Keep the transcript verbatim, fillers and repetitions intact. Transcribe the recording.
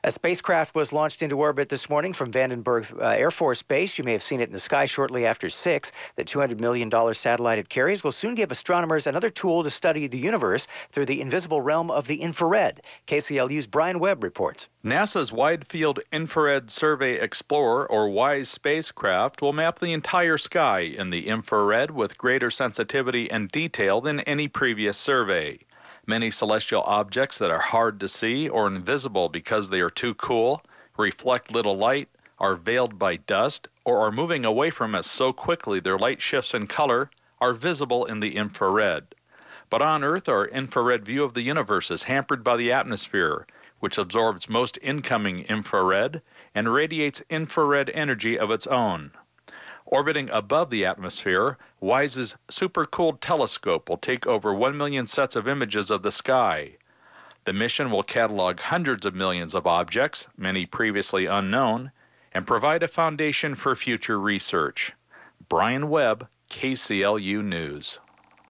A spacecraft was launched into orbit this morning from Vandenberg uh, Air Force Base. You may have seen it in the sky shortly after six. The two hundred million dollars satellite it carries will soon give astronomers another tool to study the universe through the invisible realm of the infrared. K C L U's Brian Webb reports. NASA's Wide Field Infrared Survey Explorer, or WISE spacecraft, will map the entire sky in the infrared with greater sensitivity and detail than any previous survey. Many celestial objects that are hard to see or invisible because they are too cool, reflect little light, are veiled by dust, or are moving away from us so quickly their light shifts in color, are visible in the infrared. But on Earth, our infrared view of the universe is hampered by the atmosphere, which absorbs most incoming infrared and radiates infrared energy of its own. Orbiting above the atmosphere, WISE's super-cooled telescope will take over one million sets of images of the sky. The mission will catalog hundreds of millions of objects, many previously unknown, and provide a foundation for future research. Brian Webb, K C L U News.